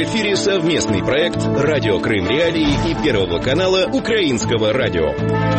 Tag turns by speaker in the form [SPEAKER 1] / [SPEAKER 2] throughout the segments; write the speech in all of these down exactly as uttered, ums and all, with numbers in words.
[SPEAKER 1] В эфире совместный проект «Радио Крым Реалии» и Первого канала Украинского радио.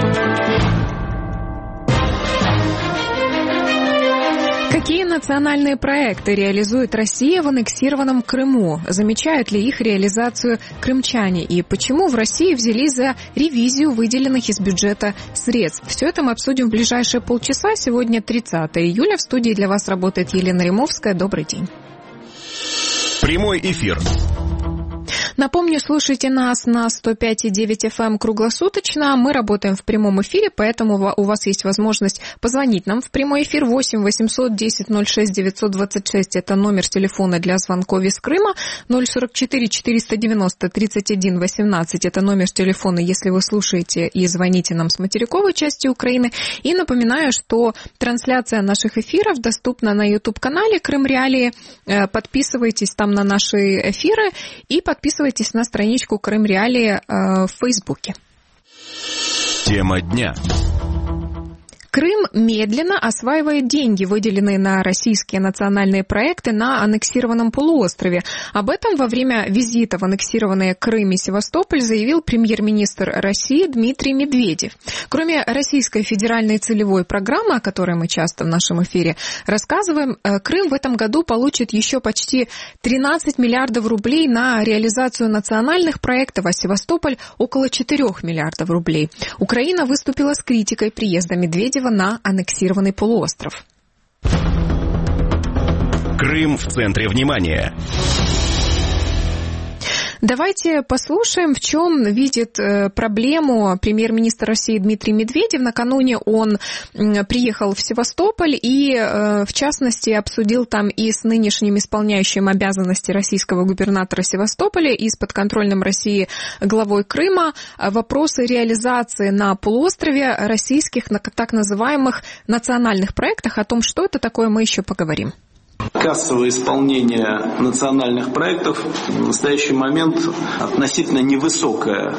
[SPEAKER 2] Какие национальные проекты реализует Россия в аннексированном Крыму? Замечают ли их реализацию крымчане? И почему в России взялись за ревизию выделенных из бюджета средств? Все это мы обсудим в ближайшие полчаса. Сегодня тридцатое июля. В студии для вас работает Елена Римовская. Добрый день.
[SPEAKER 1] Прямой эфир.
[SPEAKER 2] Напомню, слушайте нас на сто пять и девять эф эм круглосуточно. Мы работаем в прямом эфире, поэтому у вас есть возможность позвонить нам в прямой эфир. восемь восемьсот десять ноль шесть девятьсот двадцать шесть – это номер телефона для звонков из Крыма. ноль сорок четыре четыреста девяносто тридцать один восемнадцать – это номер телефона, если вы слушаете и звоните нам с материковой части Украины. И напоминаю, что трансляция наших эфиров доступна на YouTube-канале Крым Реалии. Подписывайтесь там на наши эфиры и подписывайтесь на страничку Крым Реалии э, в Фейсбуке.
[SPEAKER 1] Тема дня.
[SPEAKER 2] Крым медленно осваивает деньги, выделенные на российские национальные проекты на аннексированном полуострове. Об этом во время визита в аннексированные Крым и Севастополь заявил премьер-министр России Дмитрий Медведев. Кроме Российской федеральной целевой программы, о которой мы часто в нашем эфире рассказываем, Крым в этом году получит еще почти тринадцать миллиардов рублей на реализацию национальных проектов, а Севастополь около четырёх миллиардов рублей. Украина выступила с критикой приезда Медведева на аннексированный полуостров.
[SPEAKER 1] Крым в центре внимания.
[SPEAKER 2] Давайте послушаем, в чем видит проблему премьер-министр России Дмитрий Медведев. Накануне он приехал в Севастополь и, в частности, обсудил там и с нынешним исполняющим обязанности российского губернатора Севастополя и с подконтрольным России главой Крыма вопросы реализации на полуострове российских так называемых национальных проектов. О том, что это такое, мы еще поговорим.
[SPEAKER 3] Кассовое исполнение национальных проектов в настоящий момент относительно невысокое.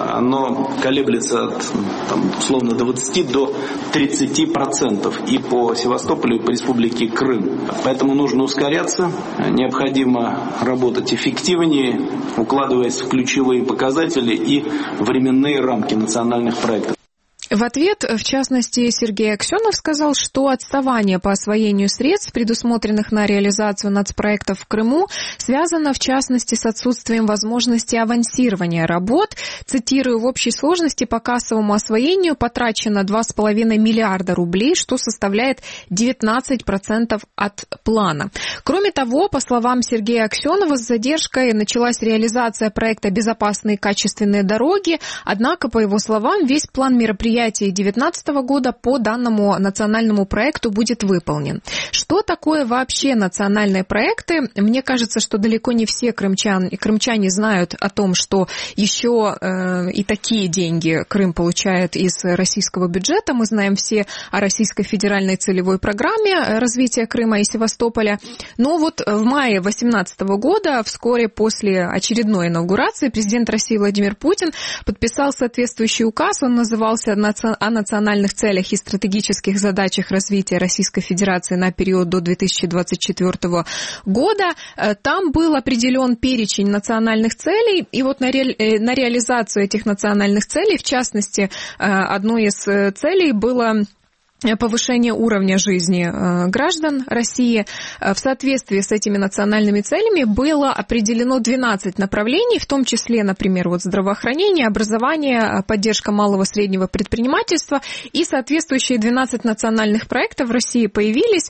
[SPEAKER 3] Оно колеблется от, там, условно, двадцати до тридцати процентов и по Севастополю, и по Республике Крым. Поэтому нужно ускоряться, необходимо работать эффективнее, укладываясь в ключевые показатели и временные рамки национальных проектов.
[SPEAKER 2] В ответ, в частности, Сергей Аксенов сказал, что отставание по освоению средств, предусмотренных на реализацию нацпроектов в Крыму, связано, в частности, с отсутствием возможности авансирования работ. Цитирую, в общей сложности по кассовому освоению потрачено два с половиной миллиарда рублей, что составляет девятнадцать процентов от плана. Кроме того, по словам Сергея Аксенова, с задержкой началась реализация проекта «Безопасные и качественные дороги», однако, по его словам, весь план мероприятий две тысячи девятнадцатого года по данному национальному проекту будет выполнен. Что такое вообще национальные проекты? Мне кажется, что далеко не все крымчан, крымчане знают о том, что еще э, и такие деньги Крым получает из российского бюджета. Мы знаем все о Российской федеральной целевой программе развития Крыма и Севастополя. Но вот в мае две тысячи восемнадцатого года, вскоре после очередной инаугурации, президент России Владимир Путин подписал соответствующий указ. Он назывался «О национальных целях и стратегических задачах развития Российской Федерации на период до две тысячи двадцать четвёртого года». Там был определен перечень национальных целей, и вот на, ре... на реализацию этих национальных целей, в частности, одной из целей было повышение уровня жизни граждан России. В соответствии с этими национальными целями было определено двенадцать направлений, в том числе, например, вот здравоохранение, образование, поддержка малого и среднего предпринимательства, и соответствующие двенадцать национальных проектов в России появились.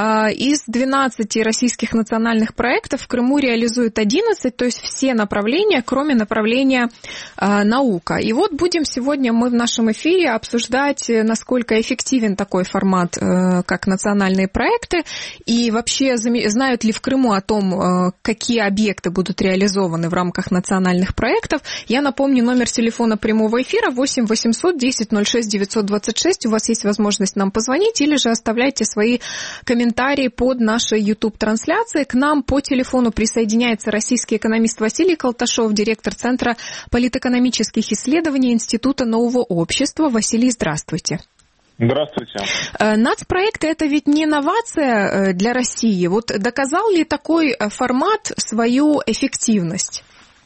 [SPEAKER 2] Из двенадцати российских национальных проектов в Крыму реализуют одиннадцать, то есть все направления, кроме направления наука. И вот будем сегодня мы в нашем эфире обсуждать, насколько эффективен такой формат, как национальные проекты, и вообще знают ли в Крыму о том, какие объекты будут реализованы в рамках национальных проектов. Я напомню, номер телефона прямого эфира восемь восемьсот десять ноль шесть девятьсот двадцать шесть. У вас есть возможность нам позвонить, или же оставляйте свои комментарии под нашей YouTube-трансляцией. К нам по телефону присоединяется российский экономист Василий Колташов, директор Центра политэкономических исследований Института нового общества. Василий, здравствуйте.
[SPEAKER 4] Здравствуйте.
[SPEAKER 2] Нацпроекты – это ведь не новация для России. Вот доказал ли такой формат свою эффективность?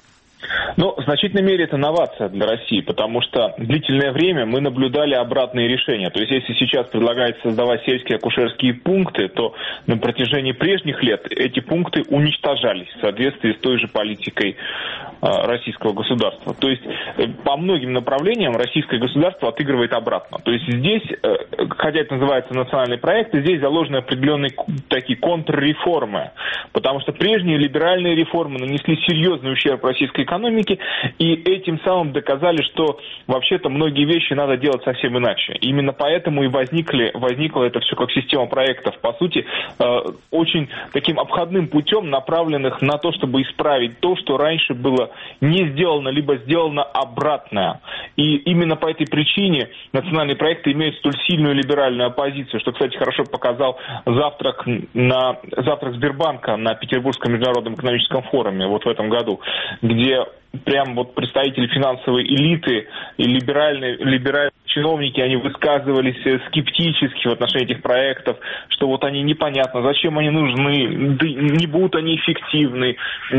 [SPEAKER 4] Ну, в значительной мере это новация для России, потому что длительное время мы наблюдали обратные решения. То есть, если сейчас предлагается создавать сельские акушерские пункты, то на протяжении прежних лет эти пункты уничтожались в соответствии с той же политикой российского государства. То есть, по многим направлениям российское государство отыгрывает обратно. То есть, здесь, хотя это называется национальный проект, здесь заложены определенные такие контрреформы, потому что прежние либеральные реформы нанесли серьезный ущерб российской экономике, экономики, и этим самым доказали, что вообще-то многие вещи надо делать совсем иначе. Именно поэтому и возникли, возникло это все как система проектов, по сути, э, очень таким обходным путем, направленных на то, чтобы исправить то, что раньше было не сделано, либо сделано обратное. И именно по этой причине национальные проекты имеют столь сильную либеральную оппозицию, что, кстати, хорошо показал завтрак, на, завтрак Сбербанка на Петербургском международном экономическом форуме вот в этом году, где прям вот представители финансовой элиты и либеральные, либеральные чиновники, они высказывались скептически в отношении этих проектов, что вот они непонятно, зачем они нужны, да не будут они эффективны.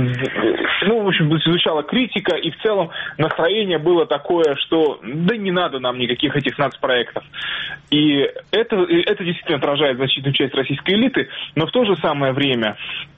[SPEAKER 4] Ну, в общем, звучала критика, и в целом настроение было такое, что да не надо нам никаких этих нацпроектов. И это, это действительно отражает значительную часть российской элиты, но в то же самое время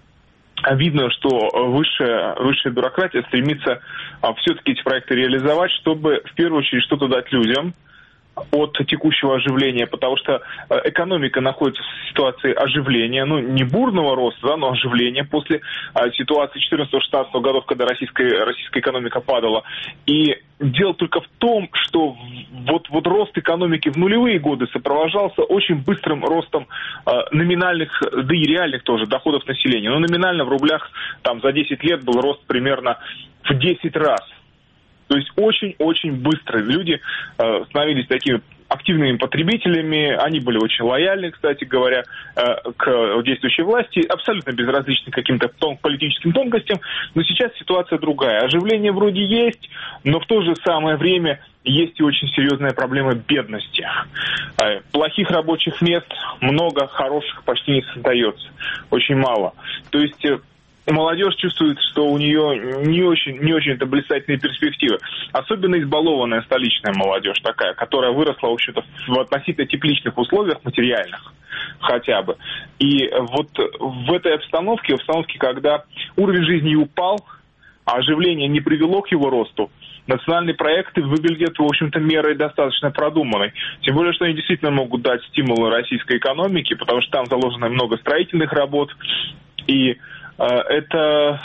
[SPEAKER 4] видно, что высшая, высшая бюрократия стремится а, все-таки эти проекты реализовать, чтобы в первую очередь что-то дать людям от текущего оживления, потому что экономика находится в ситуации оживления, ну, не бурного роста, да, но оживления после а, ситуации четырнадцатого-шестнадцатого годов, когда российская, российская экономика падала. И дело только в том, что вот, вот рост экономики в нулевые годы сопровождался очень быстрым ростом э, номинальных, да и реальных тоже, доходов населения. Но номинально в рублях там за десять лет был рост примерно в десять раз. То есть очень-очень быстро люди э, становились такими активными потребителями, они были очень лояльны, кстати говоря, э, к действующей власти, абсолютно безразличны к каким-то тон- политическим тонкостям, но сейчас ситуация другая. Оживление вроде есть, но в то же самое время есть и очень серьезная проблема бедности. Э, плохих рабочих мест много, хороших почти не создается, очень мало. То есть э, молодежь чувствует, что у нее не очень, не очень-то блистательные перспективы. Особенно избалованная столичная молодежь такая, которая выросла, в общем-то, в относительно тепличных условиях материальных хотя бы. И вот в этой обстановке, в обстановке, когда уровень жизни упал, а оживление не привело к его росту, национальные проекты выглядят, в общем-то, мерой достаточно продуманной. Тем более, что они действительно могут дать стимулы российской экономике, потому что там заложено много строительных работ, и это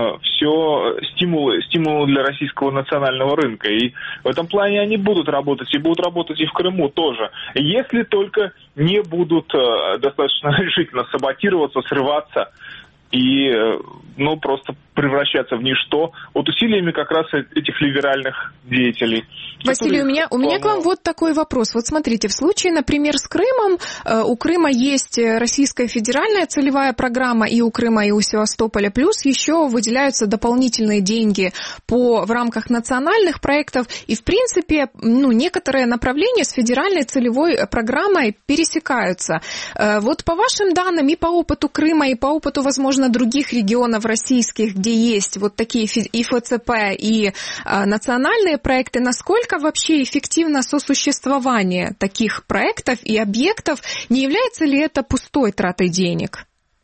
[SPEAKER 4] все стимулы, стимулы для российского национального рынка. И в этом плане они будут работать, и будут работать и в Крыму тоже. Если только не будут достаточно решительно саботироваться, срываться и, ну, просто превращаться в ничто вот усилиями как раз этих либеральных деятелей.
[SPEAKER 2] Василий, у меня, у меня к вам вот такой вопрос. Вот смотрите, в случае, например, с Крымом, у Крыма есть Российская федеральная целевая программа, и у Крыма, и у Севастополя, плюс еще выделяются дополнительные деньги по, в рамках национальных проектов, и, в принципе, ну, некоторые направления с федеральной целевой программой пересекаются. Вот по вашим данным, и по опыту Крыма, и по опыту, возможно, других регионов российских, где есть вот такие и эф цэ пэ, и а, национальные проекты, насколько вообще эффективно сосуществование таких проектов и объектов, не является ли это пустой тратой денег?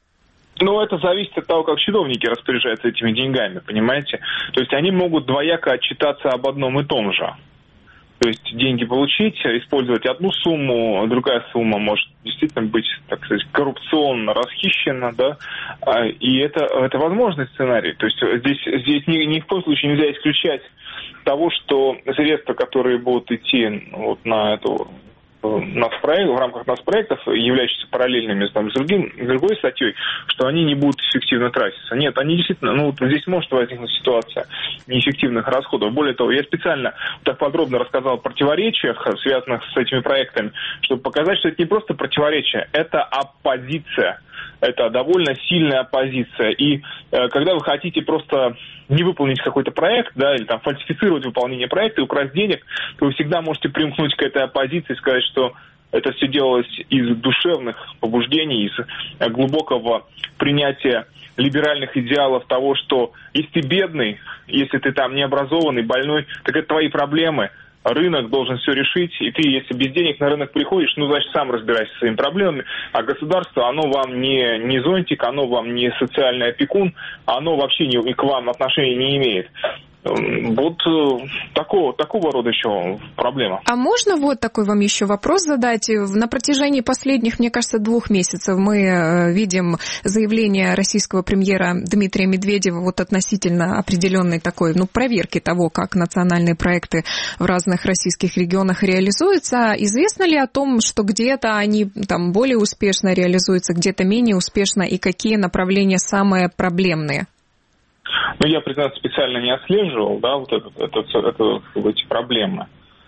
[SPEAKER 4] Ну, это зависит от того, как чиновники распоряжаются этими деньгами, понимаете? То есть они могут двояко отчитаться об одном и том же. То есть деньги получить, использовать одну сумму, другая сумма может действительно быть, так сказать, коррупционно расхищена, да, и это, это возможный сценарий. То есть здесь, здесь ни, ни в коем случае нельзя исключать того, что средства, которые будут идти вот на эту нацпроект, в рамках нацпроектов, являющихся параллельными там, с, другим, с другой статьей, что они не будут эффективно тратиться. Нет, они действительно, ну, здесь может возникнуть ситуация неэффективных расходов. Более того, я специально так подробно рассказал о противоречиях, связанных с этими проектами, чтобы показать, что это не просто противоречие, это оппозиция. Это довольно сильная оппозиция. И э, когда вы хотите просто не выполнить какой-то проект, да, или там фальсифицировать выполнение проекта и украсть денег, то вы всегда можете примкнуть к этой оппозиции и сказать, что Это все делалось из душевных побуждений, из глубокого принятия либеральных идеалов того, что если ты бедный, если ты там необразованный, больной, так это твои проблемы. Рынок должен все решить, и ты, если без денег на рынок приходишь, ну, значит, сам разбирайся со своими проблемами, а государство, оно вам не, не зонтик, оно вам не социальный опекун, оно вообще ни, к вам отношения не имеет. Вот такого, такого рода еще проблема.
[SPEAKER 2] А можно вот такой вам еще вопрос задать? На протяжении последних, мне кажется, двух месяцев мы видим заявление российского премьера Дмитрия Медведева вот относительно определенной такой, ну, проверки того, как национальные проекты в разных российских регионах реализуются. Известно ли о том, что где-то они там более успешно реализуются, где-то менее успешно, и какие направления самые проблемные?
[SPEAKER 4] Ну, я, признаться, специально не отслеживал, да, вот это, это, это, это, эти проблемы.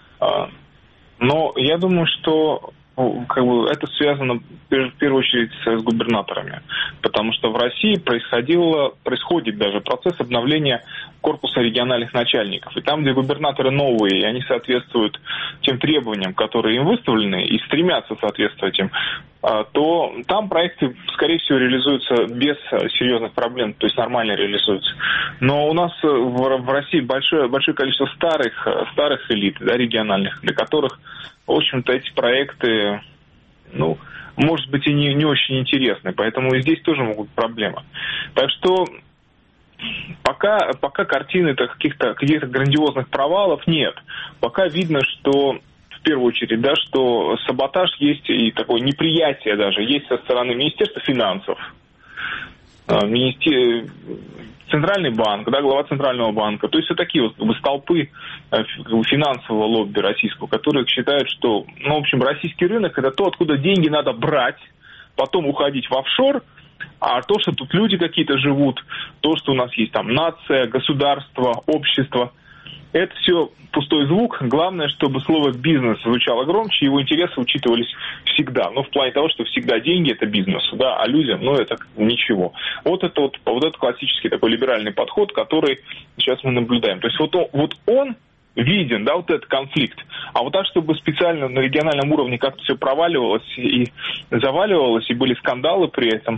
[SPEAKER 4] Но я думаю, что как бы, это связано в первую очередь с губернаторами, потому что в России происходило, происходит даже процесс обновления корпуса региональных начальников. И там, где губернаторы новые, и они соответствуют тем требованиям, которые им выставлены, и стремятся соответствовать им, то там проекты, скорее всего, реализуются без серьезных проблем, то есть нормально реализуются. Но у нас в России большое, большое количество старых, старых элит, да, региональных, для которых, в общем-то, эти проекты, ну, может быть, и не, не очень интересны, поэтому и здесь тоже могут быть проблемы. Так что пока, пока картины-то каких-то, каких-то грандиозных провалов нет. Пока видно, что в первую очередь, да, что саботаж есть и такое неприятие даже есть со стороны Министерства финансов, министер... Центральный банк, да, глава Центрального банка. То есть вот такие вот как бы, столпы финансового лобби российского, которые считают, что, ну, в общем, российский рынок – это то, откуда деньги надо брать, потом уходить в офшор, а то, что тут люди какие-то живут, то, что у нас есть там нация, государство, общество, это все пустой звук. Главное, чтобы слово «бизнес» звучало громче, его интересы учитывались всегда. Ну, в плане того, что всегда деньги – это бизнес, да, а людям, ну, это ничего. Вот это вот, вот это классический такой либеральный подход, который сейчас мы наблюдаем. То есть вот он, вот он виден, да, вот этот конфликт. А вот так, чтобы специально на региональном уровне как-то все проваливалось и заваливалось, и были скандалы при этом,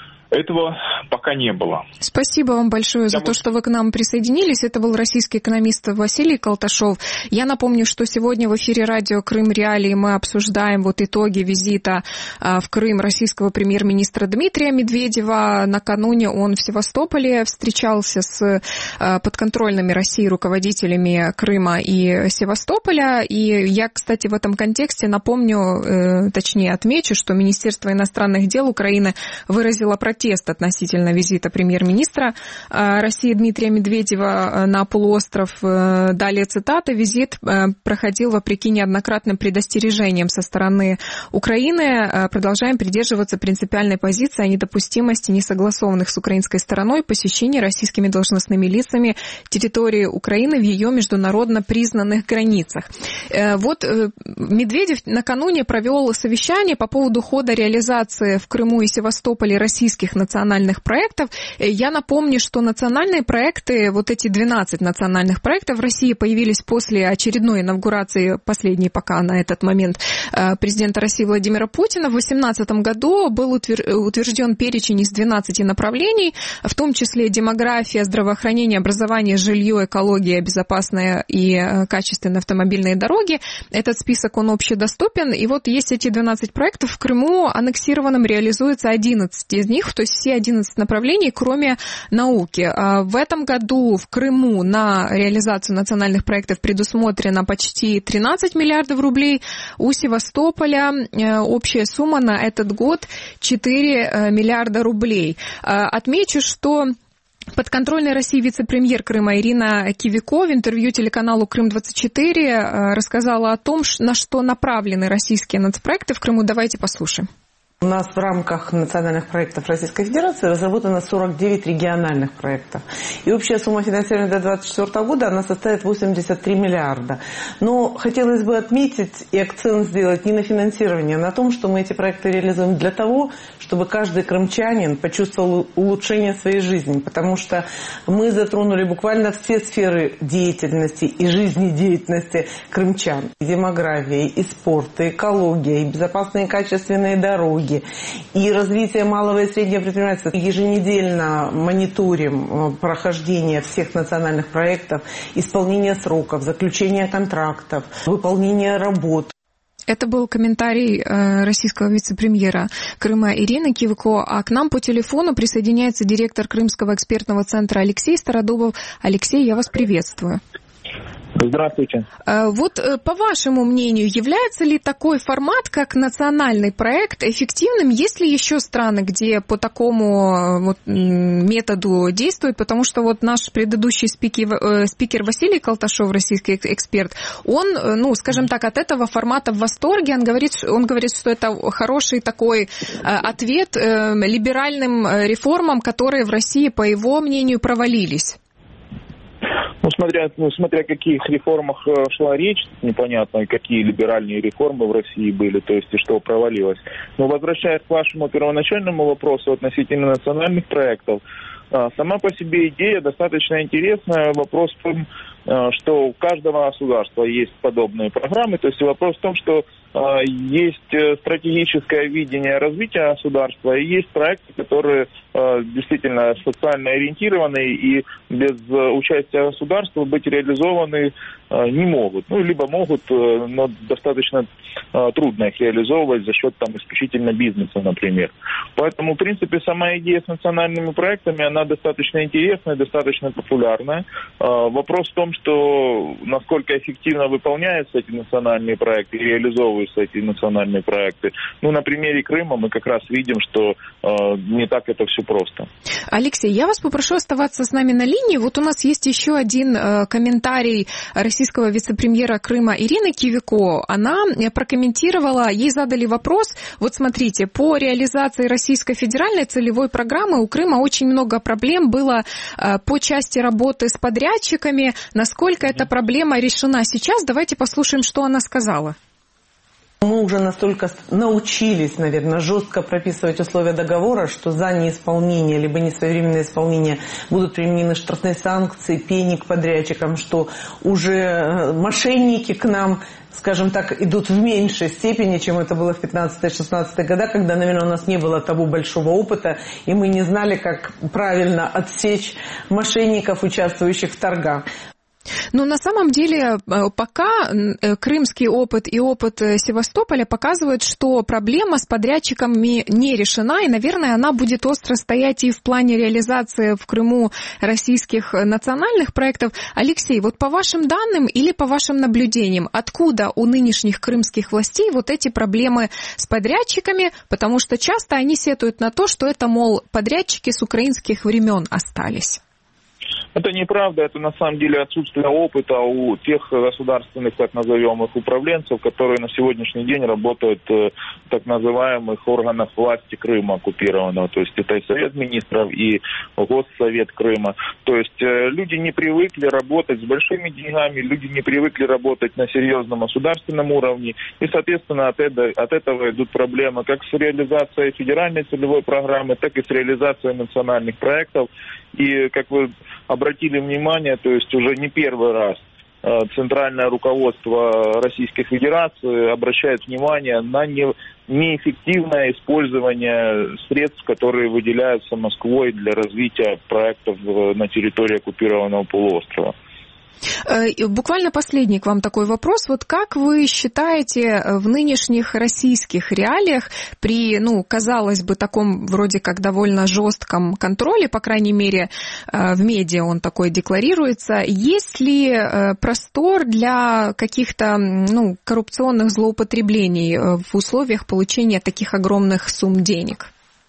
[SPEAKER 4] этого пока не было.
[SPEAKER 2] Спасибо вам большое за Я то, что вы к нам присоединились. Это был российский экономист Василий Колташов. Я напомню, что сегодня в эфире радио «Крым Реалии» мы обсуждаем вот итоги визита в Крым российского премьер-министра Дмитрия Медведева. Накануне он в Севастополе встречался с подконтрольными России руководителями Крыма и Севастополя. И я, кстати, в этом контексте напомню, точнее отмечу, что Министерство иностранных дел Украины выразило протест относительно визита премьер-министра России Дмитрия Медведева на полуостров. Далее цитата. «Визит проходил вопреки неоднократным предостережениям со стороны Украины. Продолжаем придерживаться принципиальной позиции о недопустимости несогласованных с украинской стороной посещений российскими должностными лицами территории Украины в ее международно признанных границах». Вот Медведев накануне провел совещание по поводу хода реализации в Крыму и Севастополе российских национальных проектов. Я напомню, что национальные проекты, вот эти двенадцать национальных проектов в России появились после очередной инаугурации, последней пока на этот момент, президента России Владимира Путина. В две тысячи восемнадцатом году был утвержден перечень из двенадцати направлений, в том числе демография, здравоохранение, образование, жилье, экология, безопасные и качественные автомобильные дороги. Этот список, он общедоступен. И вот есть эти двенадцать проектов. В Крыму аннексированным реализуется одиннадцать из них, то есть все одиннадцать направлений, кроме науки. В этом году в Крыму на реализацию национальных проектов предусмотрено почти тринадцать миллиардов рублей. У Севастополя общая сумма на этот год четыре миллиарда рублей. Отмечу, что подконтрольной России вице-премьер Крыма Ирина Кивико в интервью телеканалу Крым двадцать четыре рассказала о том, на что направлены российские нацпроекты в Крыму. Давайте послушаем.
[SPEAKER 5] У нас в рамках национальных проектов Российской Федерации разработано сорок девять региональных проектов. И общая сумма финансирования до две тысячи двадцать четвёртого года она составит восемьдесят три миллиарда. Но хотелось бы отметить и акцент сделать не на финансирование, а на том, что мы эти проекты реализуем для того, чтобы каждый крымчанин почувствовал улучшение своей жизни. Потому что мы затронули буквально все сферы деятельности и жизнедеятельности крымчан. И демография, и спорт, и экология, и безопасные и качественные дороги, и развитие малого и среднего предпринимательства. Еженедельно мониторим прохождение всех национальных проектов, исполнение сроков, заключение контрактов, выполнение работ.
[SPEAKER 2] Это был комментарий э, российского вице-премьера Крыма Ирины Кивико, а к нам по телефону присоединяется директор Крымского экспертного центра Алексей Стародубов. Алексей, я вас приветствую.
[SPEAKER 4] Здравствуйте.
[SPEAKER 2] Вот по вашему мнению, является ли такой формат, как национальный проект, эффективным? Есть ли еще страны, где по такому вот методу действуют? Потому что вот наш предыдущий спикер, спикер Василий Колташов, российский эксперт, он, ну, скажем так, от этого формата в восторге. Он говорит, он говорит, что это хороший такой ответ либеральным реформам, которые в России, по его мнению, провалились.
[SPEAKER 4] Ну, смотря, ну, смотря о каких реформах шла речь, непонятно, какие либеральные реформы в России были, то есть и что провалилось. Но возвращаясь к вашему первоначальному вопросу относительно национальных проектов, сама по себе идея достаточно интересная. Вопрос в том, что у каждого государства есть подобные программы. То есть вопрос в том, что есть стратегическое видение развития государства и есть проекты, которые действительно социально ориентированы и без участия государства быть реализованы не могут. Ну, либо могут, но достаточно трудно их реализовывать за счет там исключительно бизнеса, например. Поэтому, в принципе, сама идея с национальными проектами, она достаточно интересная, достаточно популярная. Вопрос в том, что насколько эффективно выполняются эти национальные проекты и реализовываются эти национальные проекты. Ну, на примере Крыма мы как раз видим, что не так это все просто.
[SPEAKER 2] Алексей, я вас попрошу оставаться с нами на линии. Вот у нас есть еще один комментарий российского вице-премьера Крыма Ирины Кивико. Она прокомментировала, ей задали вопрос, вот смотрите, по реализации Российской федеральной целевой программы у Крыма очень много проблем было по части работы с подрядчиками. Насколько эта проблема решена сейчас? Давайте послушаем, что она сказала.
[SPEAKER 5] Мы уже настолько научились, наверное, жестко прописывать условия договора, что за неисполнение, либо несвоевременное исполнение будут применены штрафные санкции, пени к подрядчикам, что уже мошенники к нам, скажем так, идут в меньшей степени, чем это было в пятнадцатом-шестнадцатом годах, когда, наверное, у нас не было того большого опыта, и мы не знали, как правильно отсечь мошенников, участвующих в торгах.
[SPEAKER 2] Но на самом деле пока крымский опыт и опыт Севастополя показывают, что проблема с подрядчиками не решена, и, наверное, она будет остро стоять и в плане реализации в Крыму российских национальных проектов. Алексей, вот по вашим данным или по вашим наблюдениям, откуда у нынешних крымских властей вот эти проблемы с подрядчиками? Потому что часто они сетуют на то, что это, мол, подрядчики с украинских времен остались.
[SPEAKER 4] Это неправда, это на самом деле отсутствие опыта у тех государственных, так называемых, управленцев, которые на сегодняшний день работают в так называемых органах власти Крыма оккупированного. То есть это и Совет министров, и Госсовет Крыма. То есть люди не привыкли работать с большими деньгами, люди не привыкли работать на серьезном государственном уровне. И, соответственно, от этого, от этого идут проблемы как с реализацией федеральной целевой программы, так и с реализацией национальных проектов. И, как вы обратили внимание, то есть уже не первый раз центральное руководство Российской Федерации обращает внимание на не, неэффективное использование средств, которые выделяются Москвой для развития проектов на территории оккупированного полуострова.
[SPEAKER 2] Буквально последний к вам такой вопрос. Вот как вы считаете, в нынешних российских реалиях при, ну, казалось бы, таком вроде как довольно жестком контроле, по крайней мере, в медиа он такой декларируется, есть ли простор для каких-то, ну, коррупционных злоупотреблений в условиях получения таких огромных сумм денег?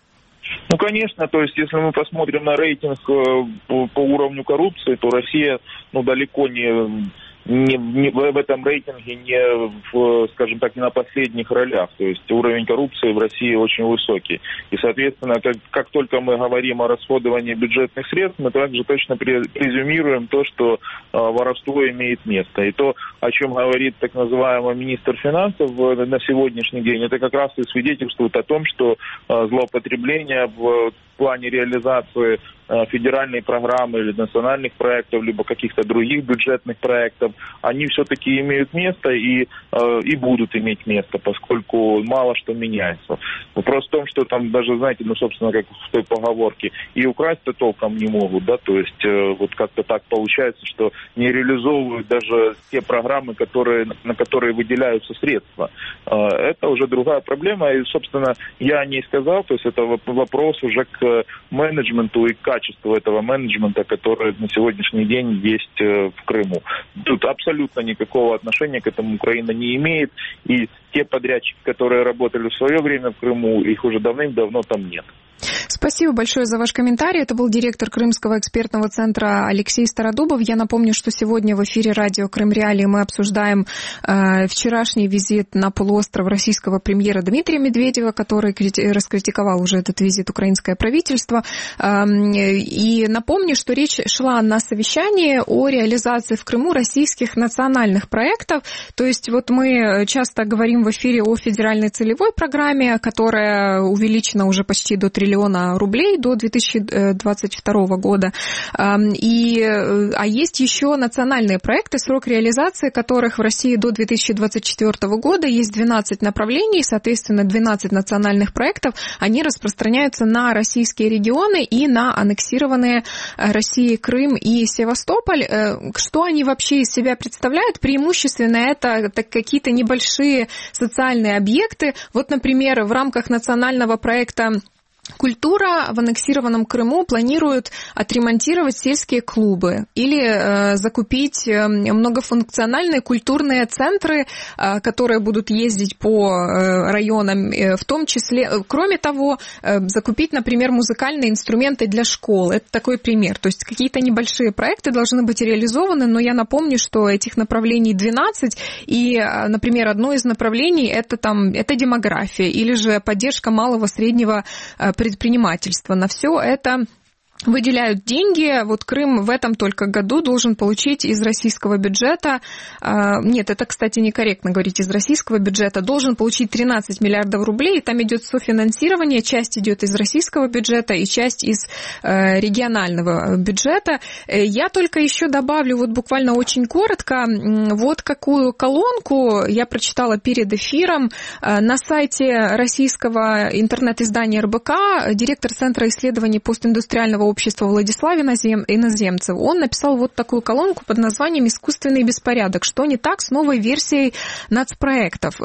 [SPEAKER 4] Ну, конечно, то есть, если мы посмотрим на рейтинг по, по уровню коррупции, то Россия, ну, далеко не, не, не, в этом рейтинге не, в, скажем так, не на последних ролях. То есть уровень коррупции в России очень высокий. И, соответственно, как, как только мы говорим о расходовании бюджетных средств, мы также точно презюмируем то, что э, воровство имеет место. И то, о чем говорит так называемый министр финансов на сегодняшний день, это как раз и свидетельствует о том, что э, злоупотребление в плане реализации э, федеральной программы или национальных проектов, либо каких-то других бюджетных проектов, они все-таки имеют место и, э, и будут иметь место, поскольку мало что меняется. Вопрос в том, что там даже, знаете, ну, собственно, как в той поговорке, и украсть-то толком не могут, да, то есть э, вот как-то так получается, что не реализовывают даже те программы, которые, на которые выделяются средства. Э, это уже другая проблема, и, собственно, я о ней сказал, то есть это вопрос уже к менеджменту и к качеству этого менеджмента, который на сегодняшний день есть в Крыму. Тут абсолютно никакого отношения к этому Украина не имеет, и те подрядчики, которые работали в свое время в Крыму, их уже давным-давно там нет.
[SPEAKER 2] Спасибо большое за ваш комментарий. Это был директор Крымского экспертного центра Алексей Стародубов. Я напомню, что сегодня в эфире радио «Крым Реалии» мы обсуждаем э, вчерашний визит на полуостров российского премьера Дмитрия Медведева, который крити- раскритиковал уже этот визит украинское правительство. Э, и напомню, что речь шла на совещании о реализации в Крыму российских национальных проектов. То есть вот мы часто говорим в эфире о федеральной целевой программе, которая увеличена уже почти до триллиона рублей до две тысячи двадцать второго года. И, а есть еще национальные проекты, срок реализации которых в России до две тысячи двадцать четвёртого года. Есть двенадцать направлений, соответственно, двенадцать национальных проектов. Они распространяются на российские регионы и на аннексированные Россией Крым и Севастополь. Что они вообще из себя представляют? Преимущественно это какие-то небольшие социальные объекты. Вот, например, в рамках национального проекта «Культура» в аннексированном Крыму планирует отремонтировать сельские клубы или э, закупить э, многофункциональные культурные центры, э, которые будут ездить по э, районам, э, в том числе, э, кроме того, э, закупить, например, музыкальные инструменты для школ. Это такой пример. То есть какие-то небольшие проекты должны быть реализованы, но я напомню, что этих направлений двенадцать, и, э, например, одно из направлений это, там, это демография или же поддержка малого, среднего э, предпринимательства. На все это выделяют деньги. Вот Крым в этом только году должен получить из российского бюджета, нет, это, кстати, некорректно говорить из российского бюджета, должен получить тринадцать миллиардов рублей, и там идет софинансирование, часть идет из российского бюджета и часть из регионального бюджета. Я только еще добавлю, вот буквально очень коротко, вот какую колонку я прочитала перед эфиром на сайте российского интернет-издания эр бэ ка, директор Центра исследований постиндустриального общества Владислав Иноземцев. Он написал вот такую колонку под названием «Искусственный беспорядок. Что не так с новой версией нацпроектов?».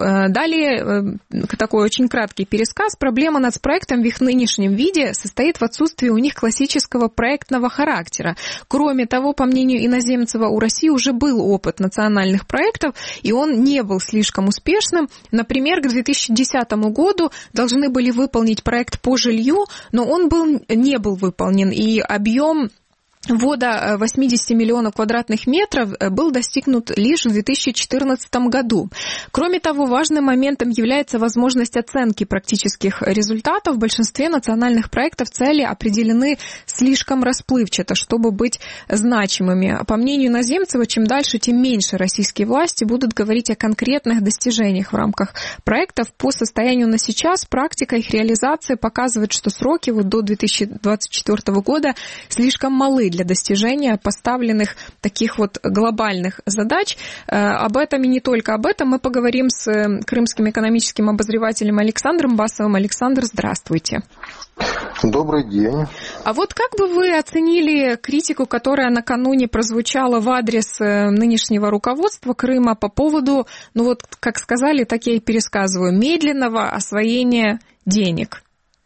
[SPEAKER 2] Далее такой очень краткий пересказ. Проблема нацпроектом в их нынешнем виде состоит в отсутствии у них классического проектного характера. Кроме того, по мнению Иноземцева, у России уже был опыт национальных проектов, и он не был слишком успешным. Например, к две тысячи десятому году должны были выполнить проект по жилью, но он был, не был выполнен. И объем ввода восемьдесят миллионов квадратных метров был достигнут лишь в две тысячи четырнадцатом году. Кроме того, важным моментом является возможность оценки практических результатов. В большинстве национальных проектов цели определены слишком расплывчато, чтобы быть значимыми. По мнению Иноземцева, чем дальше, тем меньше российские власти будут говорить о конкретных достижениях в рамках проектов. По состоянию на сейчас практика их реализации показывает, что сроки вот до две тысячи двадцать четвёртого года слишком малы для достижения поставленных таких вот глобальных задач. Об этом и не только об этом мы поговорим с крымским экономическим обозревателем Александром Басовым. Александр, здравствуйте.
[SPEAKER 6] Добрый день.
[SPEAKER 2] А вот как бы вы оценили критику, которая накануне прозвучала в адрес нынешнего руководства Крыма по поводу, ну вот, как сказали, так я и пересказываю, медленного освоения денег?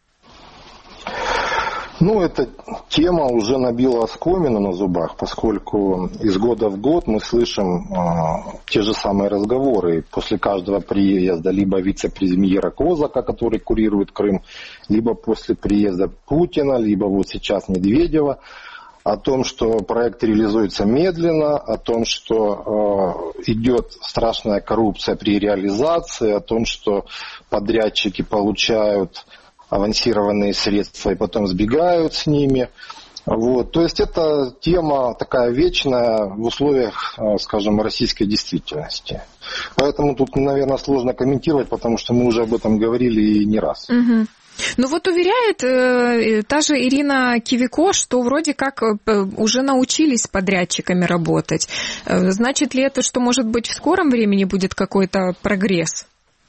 [SPEAKER 6] Ну, эта тема уже набила оскомину на зубах, поскольку из года в год мы слышим э, те же самые разговоры. После каждого приезда либо вице-премьера Козака, который курирует Крым, либо после приезда Путина, либо вот сейчас Медведева. о том, что проект реализуется медленно, о том, что э, идет страшная коррупция при реализации, о том, что подрядчики получают авансированные средства и потом сбегают с ними. Вот. То есть это тема такая вечная в условиях, скажем, российской действительности. Поэтому тут, наверное, сложно комментировать, потому что мы уже об этом говорили и не раз.
[SPEAKER 2] Угу. Ну вот уверяет э, та же Ирина Кивико, что вроде как э, уже научились с подрядчиками работать. Э, значит ли это, что, может быть, в скором времени будет какой-то прогресс?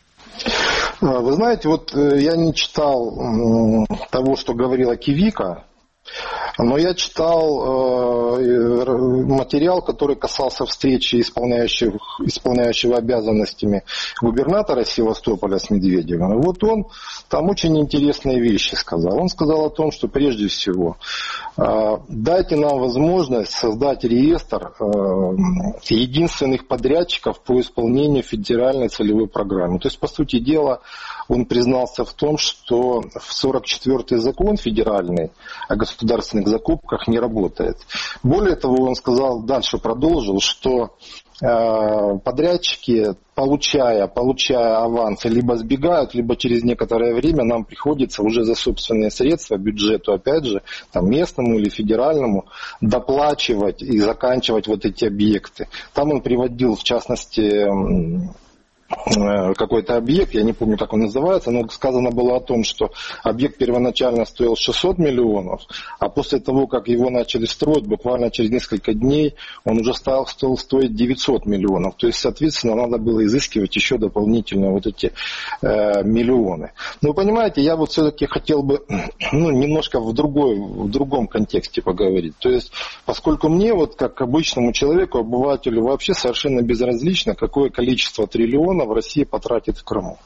[SPEAKER 6] Вы знаете, вот я не читал того, что говорила Кивико, но я читал э, материал, который касался встречи исполняющего, исполняющего обязанностями губернатора Севастополя с Медведевым. И вот он там очень интересные вещи сказал. Он сказал о том, что прежде всего э, дайте нам возможность создать реестр э, единственных подрядчиков по исполнению федеральной целевой программы. То есть, по сути дела, он признался в том, что в сорок четвёртый закон федеральный о государственных закупках не работает. Более того, он сказал, дальше продолжил, что э, подрядчики, получая, получая авансы, либо сбегают, либо через некоторое время нам приходится уже за собственные средства бюджету, опять же, там, местному или федеральному, доплачивать и заканчивать вот эти объекты. Там он приводил, в частности, какой-то объект, я не помню, как он называется, но сказано было о том, что объект первоначально стоил шестьсот миллионов, а после того, как его начали строить, буквально через несколько дней он уже стал, стал стоить девятьсот миллионов. То есть, соответственно, надо было изыскивать еще дополнительно вот эти э, миллионы. Но вы понимаете, я вот все-таки хотел бы ну, немножко в, другой, в другом контексте поговорить. То есть, поскольку мне, вот как обычному человеку, обывателю, вообще совершенно безразлично, какое количество триллионов в России потратит в Крыму.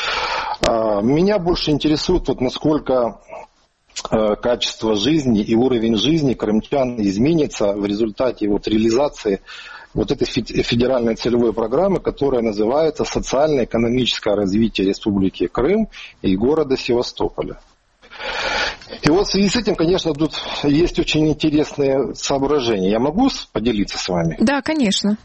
[SPEAKER 6] Меня больше интересует, вот насколько качество жизни и уровень жизни крымчан изменится в результате вот реализации вот этой федеральной целевой программы, которая называется «Социально-экономическое развитие Республики Крым и города Севастополя». И вот в связи с этим, конечно, тут есть очень интересные соображения. Я могу поделиться с вами?
[SPEAKER 2] Да, конечно.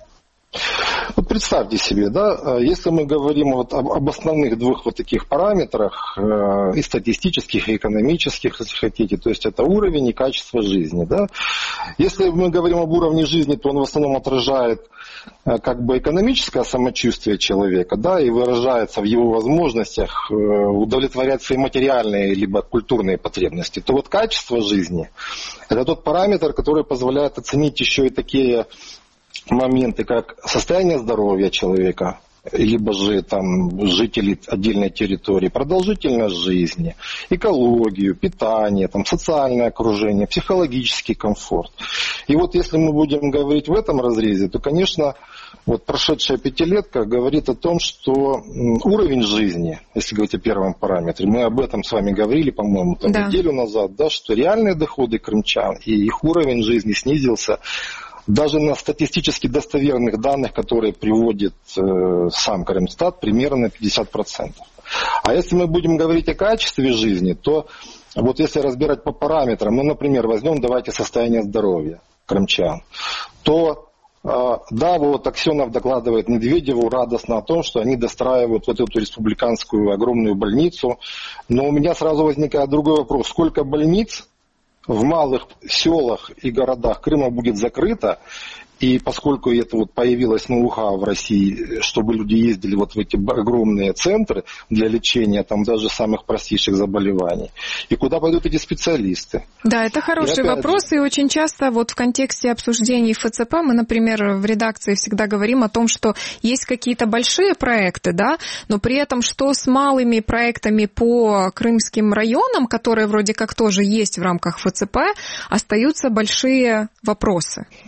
[SPEAKER 6] Вот представьте себе, да, если мы говорим вот об, об основных двух вот таких параметрах, э, и статистических, и экономических, если хотите, то есть это уровень и качество жизни, да. Если мы говорим об уровне жизни, то он в основном отражает э, как бы экономическое самочувствие человека, да, и выражается в его возможностях э, удовлетворять свои материальные либо культурные потребности. То вот качество жизни – это тот параметр, который позволяет оценить еще и такие моменты, как состояние здоровья человека, либо же там жителей отдельной территории, продолжительность жизни, экологию, питание, там, социальное окружение, психологический комфорт. И вот если мы будем говорить в этом разрезе, то, конечно, вот прошедшая пятилетка говорит о том, что уровень жизни, если говорить о первом параметре, мы об этом с вами говорили, по-моему, там, да. неделю назад, да, что реальные доходы крымчан и их уровень жизни снизился даже на статистически достоверных данных, которые приводит э, сам Крымстат, примерно на пятьдесят процентов. А если мы будем говорить о качестве жизни, то вот если разбирать по параметрам, ну, например, возьмем, давайте, состояние здоровья крымчан, то э, да, вот Аксенов докладывает Медведеву радостно о том, что они достраивают вот эту республиканскую огромную больницу, но у меня сразу возникает другой вопрос, сколько больниц в малых селах и городах Крыма будет закрыто, и поскольку это вот появилось ноу-хау в России, чтобы люди ездили вот в эти огромные центры для лечения там даже самых простейших заболеваний, и куда пойдут эти специалисты? Да, это хороший и вопрос, же... и очень часто вот в контексте обсуждений эф цэ пэ мы, например, в редакции всегда говорим о том, что есть какие-то большие проекты, да, но при этом что с малыми проектами по крымским районам, которые вроде как тоже есть в рамках эф цэ пэ, остаются большие вопросы.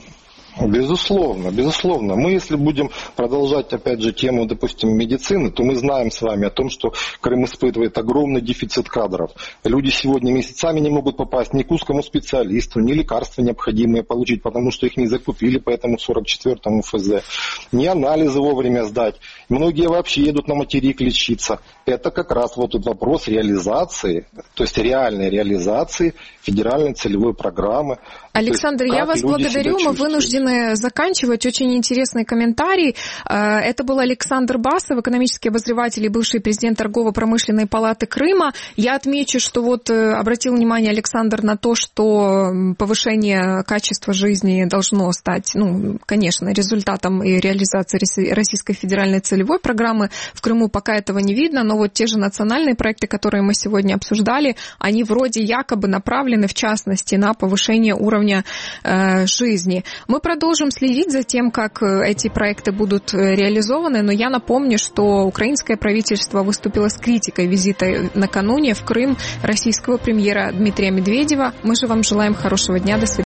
[SPEAKER 6] Безусловно, безусловно. Мы, если будем продолжать, опять же, тему, допустим, медицины, то мы знаем с вами о том, что Крым испытывает огромный дефицит кадров. Люди сегодня месяцами не могут попасть ни к узкому специалисту, ни лекарства необходимые получить, потому что их не закупили по этому сорок четвёртому эф зэ, ни анализы вовремя сдать. Многие вообще едут на материк лечиться. Это как раз вот этот вопрос реализации, то есть реальной реализации федеральной целевой программы.
[SPEAKER 2] Александр,
[SPEAKER 6] есть,
[SPEAKER 2] я вас благодарю. Мы вынуждены заканчивать. Очень интересный комментарий. Это был Александр Басов, экономический обозреватель и бывший президент торгово-промышленной палаты Крыма. Я отмечу, что вот обратил внимание Александр на то, что повышение качества жизни должно стать, ну, конечно, результатом и реализации Российской федеральной целевой программы. В Крыму пока этого не видно, но вот те же национальные проекты, которые мы сегодня обсуждали, они вроде якобы направлены, в частности, на повышение уровня э, жизни. Мы продолжим следить за тем, как эти проекты будут реализованы, но я напомню, что украинское правительство выступило с критикой визита накануне в Крым российского премьера Дмитрия Медведева. Мы же вам желаем хорошего дня. До свидания.